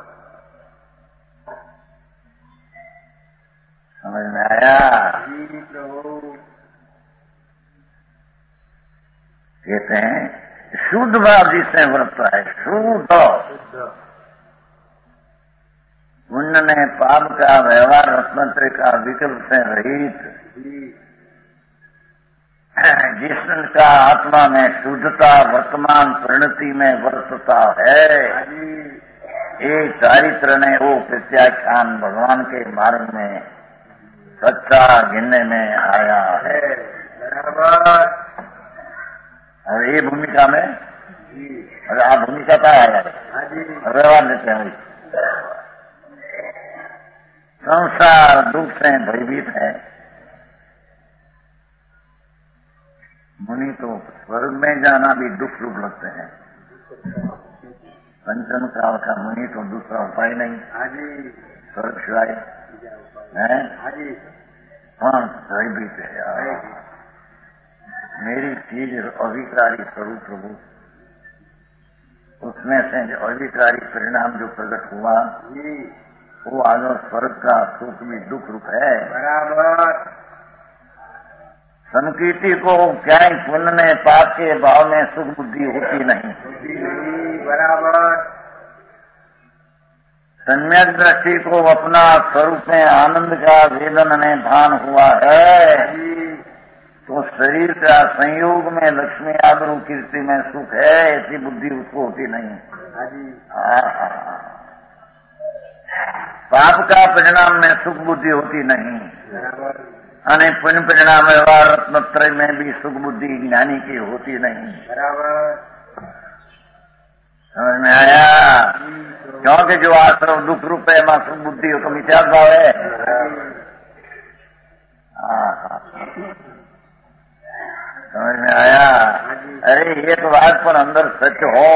समझ में आया? कहते हैं शुद्ध भाव जिससे वर्तता है, शुद्ध पुण्य ने पाप का व्यवहार रत्नत्र का विकल्प से रहित, जिसका आत्मा में शुद्धता वर्तमान परिणति में वर्तता है, एक चारित्र ने वो प्रत्याख्यान भगवान के मार्ग में सच्चा गिनने में आया है बराबर। और ये भूमिका में, अरे आप भूमिका का आया व्यवहार लेते हैं। संसार दुख से भयभीत है, मुनि तो स्वर्ग में जाना भी दुख रूप लगते हैं। पंचम काल का मुनि तो दूसरा उपाय नहीं। स्वर्ग सिवाय है। हाँ सही भी थे यार। मेरी चीज अविकारी स्वरूप प्रभु, उसमें से जो अविकारी परिणाम जो प्रकट हुआ वो आगे स्वर्ग का सुख भी दुख रूप है। बराबर। संकीर्ति को क्या पुण्य में पाप के भाव में सुख बुद्धि होती नहीं। बराबर। सम्यक दृष्टि को अपना स्वरूप में आनंद का वेदन में भान हुआ है तो शरीर का संयोग में लक्ष्मी आबरू कीर्ति में सुख है ऐसी बुद्धि उसको होती नहीं। पाप का परिणाम में सुख बुद्धि होती नहीं। अने पुण्य परिणाम व्यवहार रत्नत्रय में भी सुख बुद्धि ज्ञानी की होती नहीं। समझ में आया? क्योंकि जो आश्रम दुख रूप है मां सुख बुद्धि हो तो मिथ्या भाव है। समझ में आया? अरे एक बात पर अंदर सच हो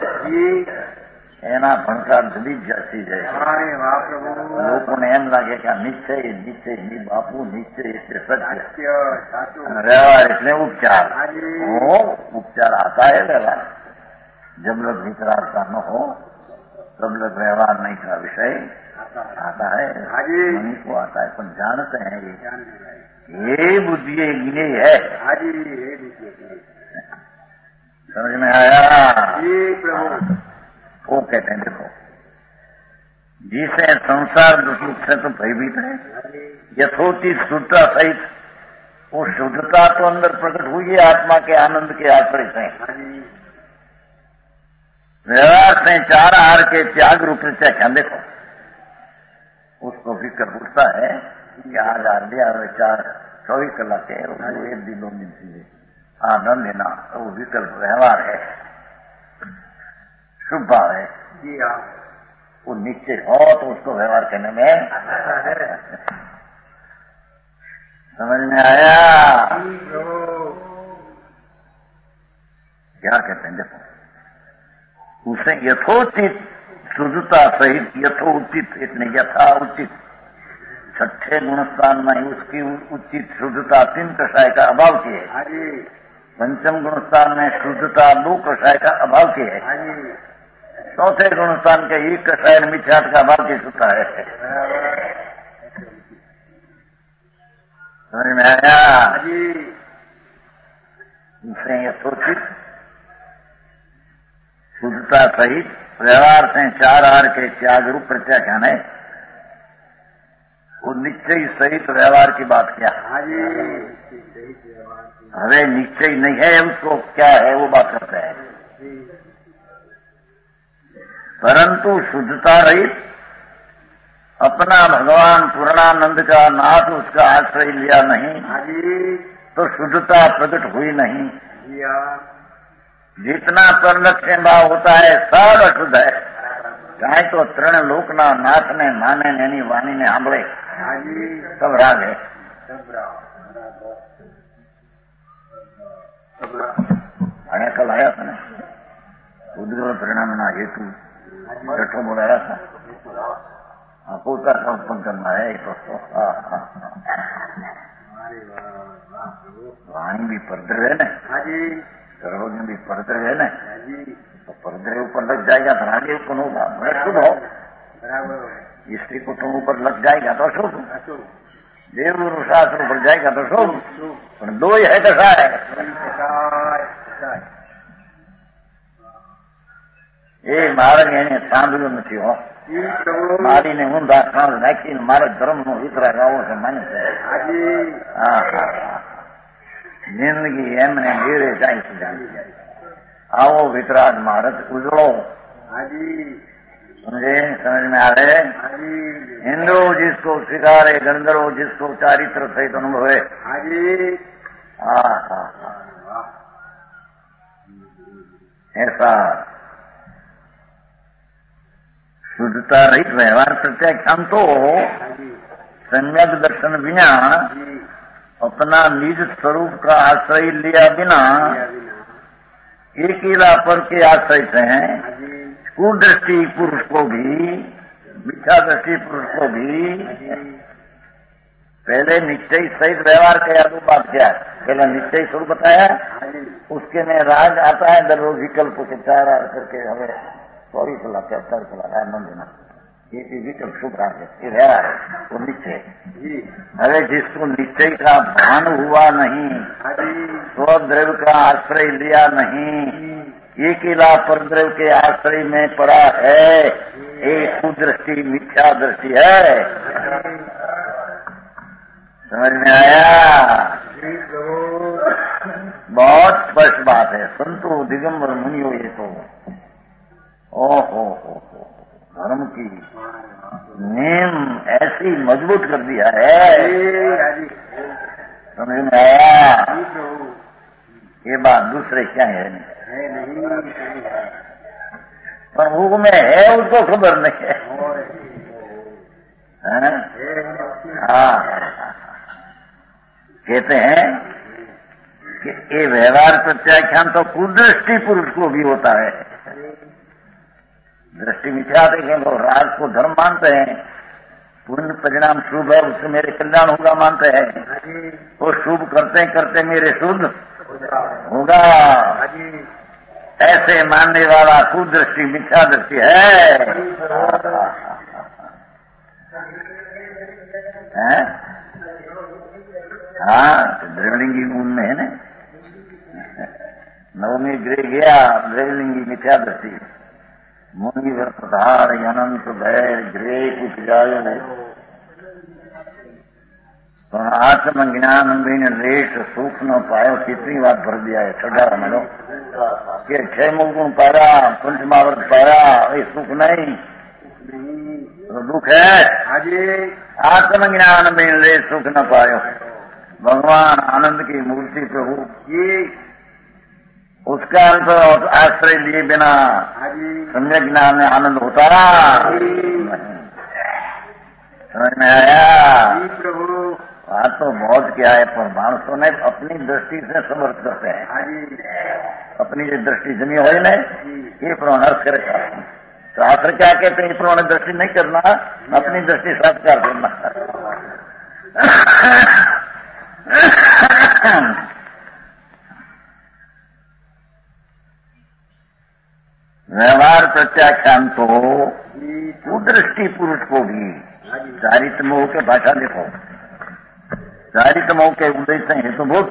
एना भणकार जली जाती जाए। लोकोने एम लागे कि निश्चय निश्चय ની બાપુ નિશ્ચય એટલે સત્ય વ્યવહાર એટલે ઉપચાર हो उपचार आता है व्यवहार जब लग विचार का न हो तब लग व्यवहार नहीं का विषय आता है मनी को आता है पर जानते हैं ये ये बुद्धि ये है। समझ में आया? वो कहते हैं देखो जिसे संसार दुख से तो भयभीत है यथोचित शुद्धता सहित वो शुद्धता तो अंदर प्रकट हुई है आत्मा के आनंद के आश्रय से। व्यवहार से चार आहार के त्याग रूप से क्या देखो उसको फिक्र उठता है कि आज आरडी आर चार चौबीस कलाक है एक दिनों में चीजें आनंद लेना वो विकल्प व्यवहार है शुभ भाव है। वो निश्चय हो तो उसको व्यवहार करने में समझ में आया? क्या कहते हैं देखो उसे यथोचित शुद्धता सहित यथोचित इतने यथा उचित छठे गुणस्थान में उसकी उचित शुद्धता तीन कषाय का अभाव की है। पंचम गुणस्थान में शुद्धता दो कषाय का अभाव की है। चौथे गुणस्थान के एक कषाय मिथ्यात का अभाव की शुद्धता है। समझ में आया? उसे यथोचित शुद्धता सहित व्यवहार से चार आहार के त्याग रूप प्रत्याख्यान है। वो निश्चय सहित व्यवहार की बात क्या? अरे निश्चय नहीं है उसको क्या है वो बात करते हैं परंतु शुद्धता रहित अपना भगवान पूर्णानंद का नाथ उसका आश्रय लिया नहीं तो शुद्धता प्रकट हुई नहीं। जितना परलक्ष्य भाव होता है सब अशुद्ध है। चाहे तो तृण लोकना नाथ ने माने नैनी वाणी ने आंबड़े सब राग है। आया कल आया था ना उद्गल परिणाम ना हेतु छठो बोलाया था पोता का उत्पन्न करना है तो वाणी भी परद्र है ना सर्वज्ञ भी परद्र है ना तो परद्र ऊपर लग जाएगा तो आगे कौन होगा बड़ा शुभ हो। स्त्री को तुम ऊपर लग जाएगा तो शुभ देव गुरु शास्त्र ऊपर जाएगा तो शुभ पर दो ही है दशा है। એ માર્ગ એને સાંભળ્યો નથી હો મારીને ઊંધા કાળ નાખીને મારે ધર્મનો વિતરાગ આવો છે માને છે। જિંદગી એમને ધીરે જાય છે आओ वितराग मार्ग उजड़ो। समझे? समझ में आ रहे? हिंदू जिसको स्वीकारे गंधर्व जिसको चारित्र सहित अनुभवे। ऐसा शुद्धता रहित व्यवहार प्रत्याख्यान तो सम्यक दर्शन बिना अपना निज स्वरूप का आश्रय लिया बिना अकेला पर के आश्रय से कुदृष्टि पुरुष को भी मिथ्या दृष्टि पुरुष को भी पहले निश्चय सहित व्यवहार किया, दो बात क्या है, पहले निश्चय स्वरूप बताया, उसके में राग आता है, दर विकल्प के चार करके हमें सॉरी चला क्या चार चला रहा है मन देना, ये विकल्प शुभ राग है, ये व्यवहार है, वो निश्चय। अरे जिसको निश्चय का भान हुआ नहीं, स्वद्रव्य का आश्रय लिया नहीं, एक इला परद्रव्य के आश्रय में पड़ा है, एक कुदृष्टि मिथ्या दृष्टि है। समझ में आया? बहुत स्पष्ट बात है। संतो दिगंबर मुनियो, ये तो ओ हो हो हो धर्म की नेम ऐसी मजबूत कर दिया है। समझ में आया? ये बात दूसरे क्या है नहीं, पर वो में है उसको खबर नहीं है। हाँ, कहते हैं कि ये व्यवहार प्रत्याख्यान तो कुदृष्टि पुरुष को भी होता है। दृष्टि मिथ्या देखें, लोग राज को धर्म मानते हैं, पुण्य परिणाम शुभ है, उससे मेरे कल्याण होगा मानते हैं, वो शुभ करते करते मेरे शुद्ध होगा, ऐसे मानने वाला कुदृष्टि मिथ्या दृष्टि है, है? हाँ, द्रविलिंगी गुण में है ना, नवमी गृह गया द्रविलिंगी मिथ्या दृष्टि, मुनि वर्तधार अनंत भय गृह कुछ जायो, आत्म ज्ञान बिन लेश सुख न पायो, कितनी बात भर दिया है छठा मनो कि छह मुगुण पाया, पंचमावर्त पाया, ये सुख नहीं तो दुख है। आत्मज्ञान बिन लेश सुख न पायो, भगवान आनंद की मूर्ति प्रभु की, उसका अंत आश्रय लिए बिना सम्यक ज्ञान में आनंद होता। समझ में आया? प्रभु बात तो बहुत क्या है, पर मानसों ने अपनी दृष्टि से समर्थ करते हैं, अपनी जो दृष्टि जमी हो ना, ये प्रवण करेगा। शास्त्र क्या कहते हैं? ये प्रवण दृष्टि नहीं करना, अपनी दृष्टि साक्षात्कार करना। व्यवहार प्रत्याख्यान तो कुदृष्टि पुरुष को भी, चारित्र मोह के भाषा देखो, चारित्र मोह के उदय से हेतुभूत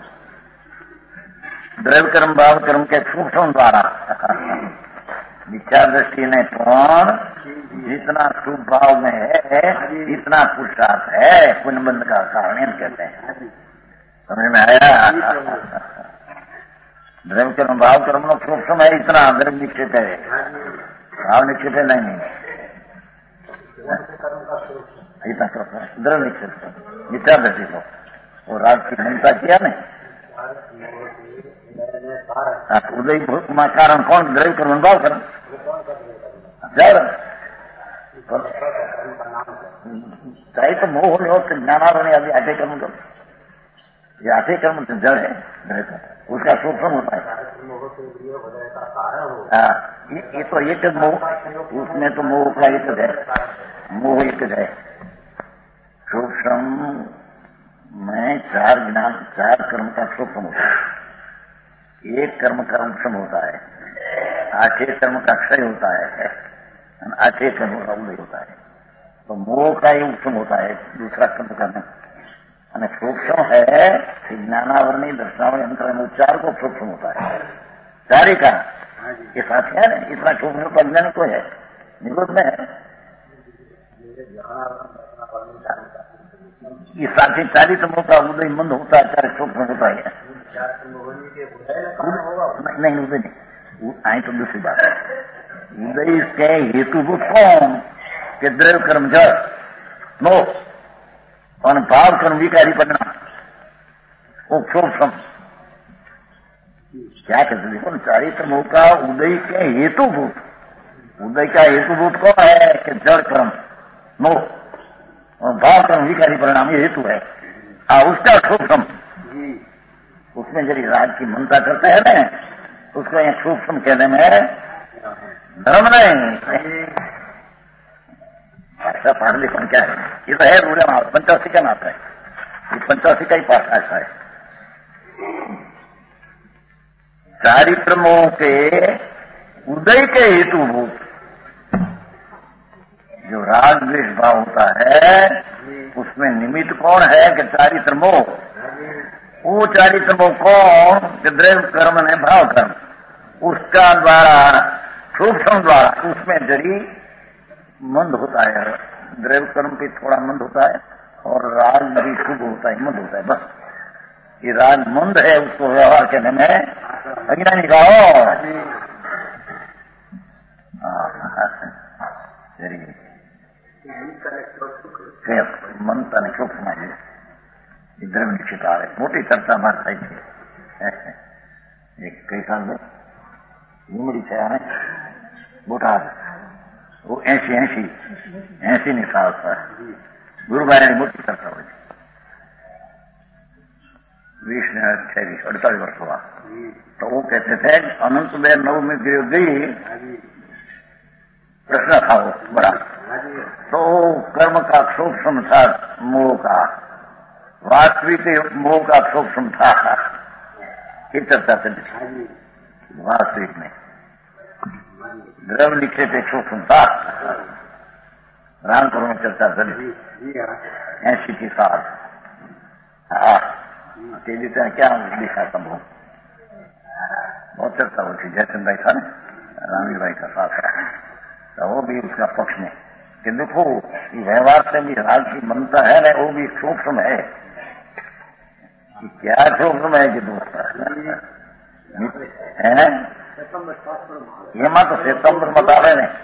द्रव्य कर्म भाव कर्म के सूक्ष्म द्वारा मिथ्या दृष्टि ने पण जितना शुभ भाव में है इतना पुरुषार्थ है, पुण्यबंध का कारण कहते हैं। समझ में आया? द्रव्य कर्म भाव कर्म लोग सूक्ष्म है, इतना द्रव्य निक्षेप है, भाव निक्षेप है नहीं, इतना द्रव्य निक्षेप मिथ्या दृष्टि को वो राज की हिंसा किया नहीं। उदय कारण कौन? द्रव्य कर्म भाव कर्म चाहे तो मोह हो तो ज्ञानावरण अभी आठे कर्म करो, ये आठे कर्म तो जड़ है, उसका सूक्ष्म होता है। हाँ, ये, ये तो एक मोह, उसमें तो मोह का एक है, मोह एक है। सूक्ष्म में चार ज्ञान, चार कर्म का सूक्ष्म होता है, एक कर्म का सूक्ष्म होता है, आठे कर्म का क्षय होता है, आठे कर्म का उदय होता है। तो मोह का ही सूक्ष्म होता है, दूसरा कर्म करना અને सूक्ष्म है ज्ञानावरणी दर्शनावरण अंतरण उच्चार को सूक्ष्म होता है, चारी का ये साथ है ना, इतना सूक्ष्म अज्ञान को है, निरोध में है। ये साथी चारी तमों का उदय मंद होता है, चार सूक्ष्म होता है। नहीं उदय नहीं, आई तो दूसरी बात है। उदय के हेतुभूत कौन के द्रव्य कर्म जड़ नो और भाव कर्म विकारी परिणाम, वो सूक्ष्म क्या कहते देखो, चारी तमों का उदय के हेतुभूत, उदय का हेतुभूत कौन है कि जड़ कर्म नो और भाव कर्म विकारी परिणाम, ये हेतु है। आ, उसका सूक्ष्म, उसमें यदि राज की मनता करता है ना, उसको यहाँ सूक्ष्म कहने में धर्म नहीं। भाषा पढ़ लिखना क्या है, ये तो है रूल है, पंचासी का नाता है, ये पंचासी का ही भाषा है। चारित्र मोह के उदय के हेतुभूत जो राग द्वेष भाव होता है उसमें निमित्त कौन है कि चारित्र मोह। वो चारित्र मोह कौन कि द्रव्य कर्म ने भाव कर्म, उसका द्वारा सूक्ष्म द्वारा उसमें जरी मंद होता है, द्रव्य कर्म भी थोड़ा मंद होता है और राग भी शुभ होता है, मंद होता है। बस ये राग मंद है, उसको व्यवहार करने में अज्ञानी का हो मन तन सूक्ष्म है, द्रव्य निश्चित आ रहे मोटी चर्चा मार થઈ છે। एक कई साल में उम्र है बोटा वो ऐसी ऐसी ऐसी निकाल था गुरु भाई मोटी चर्चा हुई बीस ने छब्बीस अड़तालीस वर्ष हुआ। तो वो कहते थे अनंत में नव में गई प्रश्न था वो बड़ा, तो कर्म का सूक्ष्म था मोह का, वास्तविक मोह का सूक्ष्म था, ये चर्चा चली। वास्तविक में द्रव्य लिखे थे सूक्ष्म था, रामपुर में चर्चा चली ऐसी की साल। हाँ तेजी से क्या लिखा संभव बहुत चर्चा हुई थी। जयचंद भाई था ना, रामी भाई का साथ था, तो वो भी उसका पक्ष में कि देखो ये व्यवहार से भी राग की मनता है ना, वो भी सूक्ष्म है। कि क्या सूक्ष्म है कि दोस्त है ये मत सितंबर बता रहे ने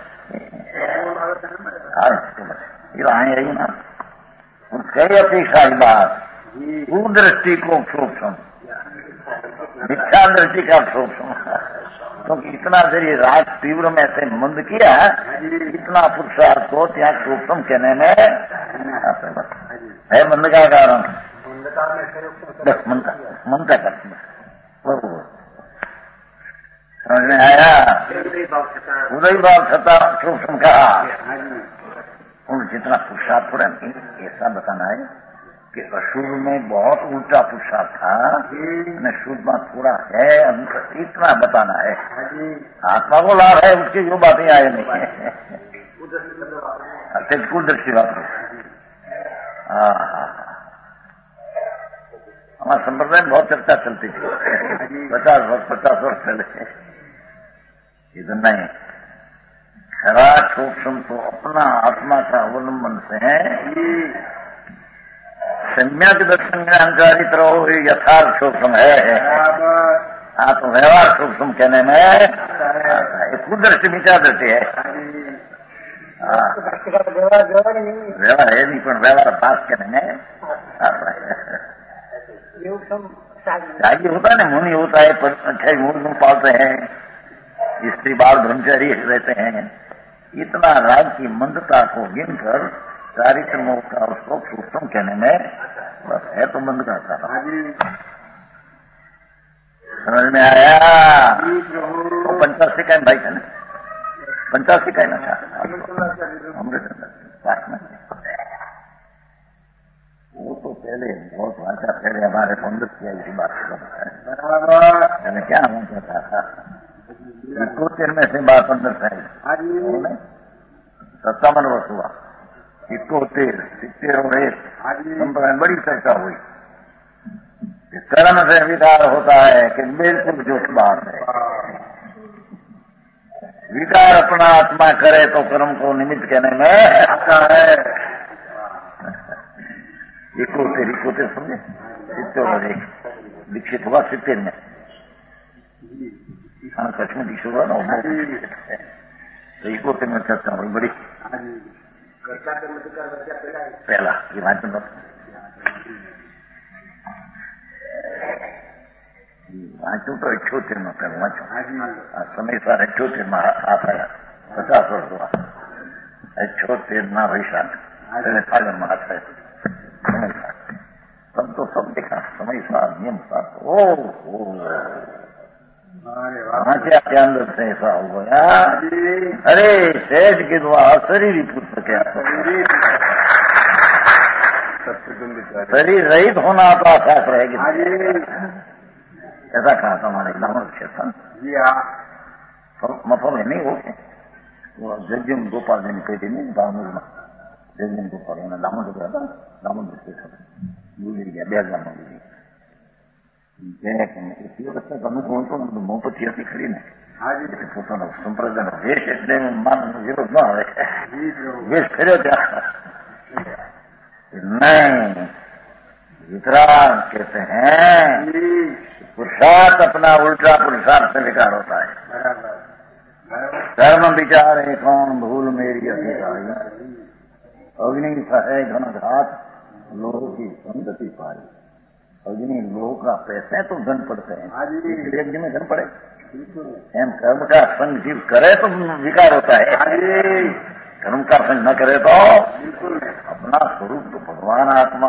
आए यही ना कई अपेक्षा बात दृष्टि को सूक्ष्म मिथ्या दृष्टि का सूक्ष्म, क्योंकि तो इतना जरिए राग तीव्र में से मंद किया, इतना पुरुषार्थ को त्याग सूक्ष्म कहने में है मंद का कारण। बस मन का मन का कारण समझ में आया। उदय भाव छता सूक्ष्म कहा उन जितना पुरुषार्थ थोड़ा ऐसा बताना है कि अशुभ में बहुत उल्टा पुरुषार्थ था न शुद्ध में थोड़ा है, इतना बताना है। आत्मा को लाभ है उसकी जो बातें आए नहीं है कुल दृष्टि बात हाँ हाँ हमारे संप्रदाय में बहुत चर्चा चलती थी पचास वर्ष पचास वर्ष पहले। इधर नहीं खरा सूक्ष्म तो अपना आत्मा का अवलंबन से सम्यक दर्शन ज्ञानचारित रहो यथार्थ सूक्ष्म है। हाँ तो व्यवहार सूक्ष्म कहने में खुद दृष्टि मिटा देती है। व्यवहार है नहीं पर व्यवहार पास कहने में त्यागी होता है ना, मुनि होता है छह मुनि पालते हैं, स्त्री बाल ब्रह्मचारी रहते हैं। इतना राग की मंदता को गिनकर चारित्र मोह का उसको सूक्ष्म कहने में बस है तो मंद का कारण। समझ में आया। तो पंचासी का भाई था ना, पंचासी का नशा अमृत में वो तो पहले बहुत भाषा पहले हमारे पंडित किया इसी बात को मैंने क्या हम कहता था इक्कोतेर में से बात पंडित है सत्तावन वर्ष हुआ इक्कोतेर सित्तेर और एक संप्रदाय बड़ी चर्चा हुई। कर्म से विकार होता है कि बिल्कुल जोश बात है। विकार अपना आत्मा करे तो कर्म को निमित्त कहने में आता है। इक्कोतेर इक्कोतेर समझे सित्तेर और एक दीक्षित हुआ सित्तेर में कश्मीर दीक्षित हुआ ना तो इक्कोतेर में चर्चा हुई बड़ी पहला ये वाचन वाचू तो अठोतेर में पहले वाचू समय सार अठोतेर में आता है पचास वर्ष हुआ अठोतेर ना वैशाख पहले फागन में आता है समय सार तब तो सब देखा समय सार नियम सार ओ वहां से आपके अंदर से ऐसा हो गया। अरे शेष के द्वारा शरीर ही पुस्तक है, शरीर रहित होना तो आकाश रहेगी। ऐसा कहा था हमारे दामोद क्षेत्र जी हाँ मतलब है नहीं, वो जज्जम गोपाल जी ने कही थी नहीं दामोद में, जज्जम गोपाल ने दामोद गया था, दामोद भूल गया बेहद दामोद जी તમે કહો તો મોહપતિ હતી ખરી ને પોતાનો સંપ્રદાય વેશ એટલે વિરોધ ન આવે, વેશ કર્યો ત્યાં नहीं। वितराग कहते हैं पुरुषार्थ अपना उल्टा पुरुषार्थ से विकार होता है। धर्म विचार है कौन भूल मेरी अधिकारी, अग्नि सहे घन घात लोह की संगति पाई। अग्नि लोह का पैसे तो धन पड़ते हैं, यज्ञ में धन पड़े, एम कर्म का संग जीव करे तो विकार होता है, कर्म का संग न करे तो अपना स्वरूप तो भगवान आत्मा।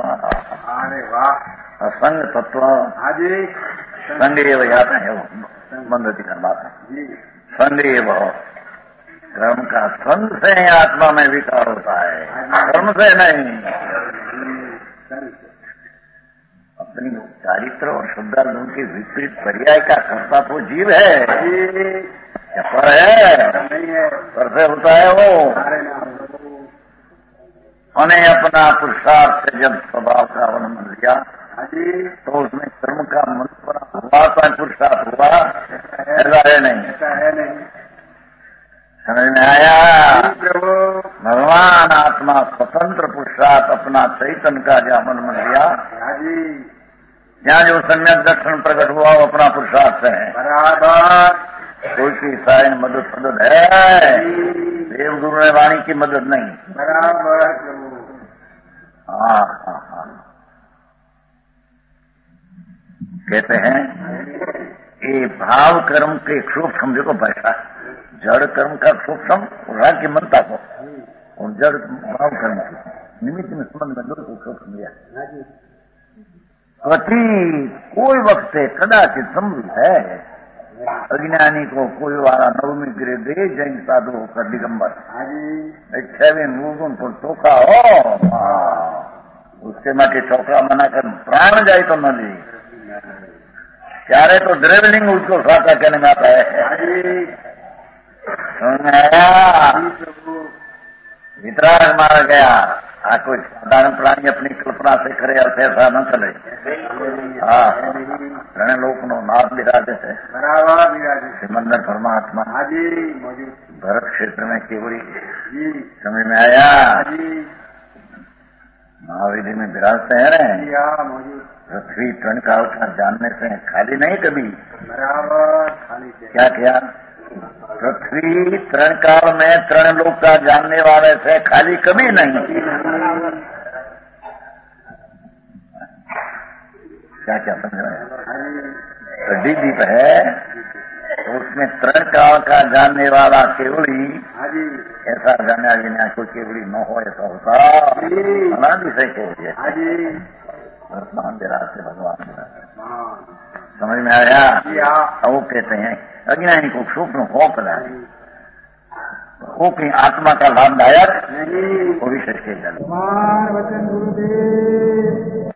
असंग तत्व संग एवं जाता है, वो मंदती का बात है, संग एवं कर्म का संग से आत्मा में विकार होता है, कर्म से नहीं। अपनी चारित्र और श्रद्धालुओं के विपरीत पर्याय का कर्ता तो जीव है, क्या पर है, पर से होता है वो। उन्हें अपना पुरुषार्थ से जब स्वभाव का अवलंबन लिया तो उसमें कर्म का मन हुआ था, पुरुषार्थ हुआ, ऐसा है नहीं, समझ में आया। भगवान आत्मा स्वतंत्र पुरुषार्थ अपना चैतन्य का जो अवलंबन लिया, यहाँ जो सम्यक दर्शन प्रकट हुआ वो अपना पुरुषार्थ है, कोई की साय मदद मदद है, देव गुरु ने वाणी की मदद नहीं। बराबर। हाँ हाँ हाँ कहते हैं ये भाव कर्म के सूक्ष्म देखो बैठा, जड़ कर्म का सूक्ष्म राग की मनता को और जड़ भाव कर्म की निमित्त में संबंध में दो को सूक्ष्म लिया। कति कोई वक्त कदाचित संभव है अज्ञानी को कोई वाला नवमी गिरे दे जैन साधु होकर दिगंबर छवे नूगुन पर चौका हो, उसके माटे चौका बनाकर प्राण जाए तो न ली, क्यारे तो द्रवलिंग उसको साका कहने में आता है। वितराग मारा गया। आ कोई साधारण प्राणी अपनी कल्पना से करे अर्थ ऐसा न चले। हाँ रण लोक नो नाथ विराजे है, सिमंदर परमात्मा भरत क्षेत्र में केवड़ी समझ में आया। महावीर में विराजते हैं रे, पृथ्वी तृण काल का जानने से खाली नहीं कभी। क्या क्या पृथ्वी तृण काल में तृण लोक का जानने वाले से खाली कभी नहीं। क्या क्या समझ रहे हैं? तो दीप है तो उसमें तृण काल का जानने वाला केवली ऐसा जाना बिना कोई केवली न हो ऐसा होता बना भी सही हो गया। वर्तमान विराट से भगवान समझ में आया। वो कहते हैं अज्ञानी को सूक्ष्म हो कला वो की आत्मा का लाभदायक वो भी सच के